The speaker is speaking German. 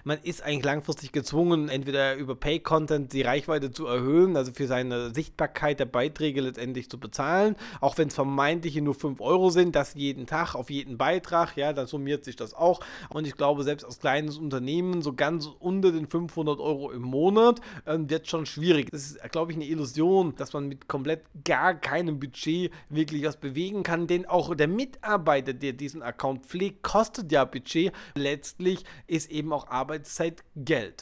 man ist eigentlich langfristig gezwungen, entweder über Pay-Content die Reichweite zu erhöhen, also für seine Sichtbarkeit der Beiträge letztendlich zu bezahlen, auch wenn es vermeintliche nur 5 Euro sind, das jeden Tag auf jeden Beitrag, ja, dann summiert sich das auch. Und ich glaube, selbst als kleines Unternehmen, so ganz unter den 500 Euro im Monat, wird schon schwierig. Das ist, glaube ich, eine Illusion, dass man mit komplett gar keinem Budget wirklich was bewegen kann, denn auch der Mitarbeiter, der diesen Account pflegt, kostet ja Budget. Letztlich ist eben auch Arbeitszeit Geld.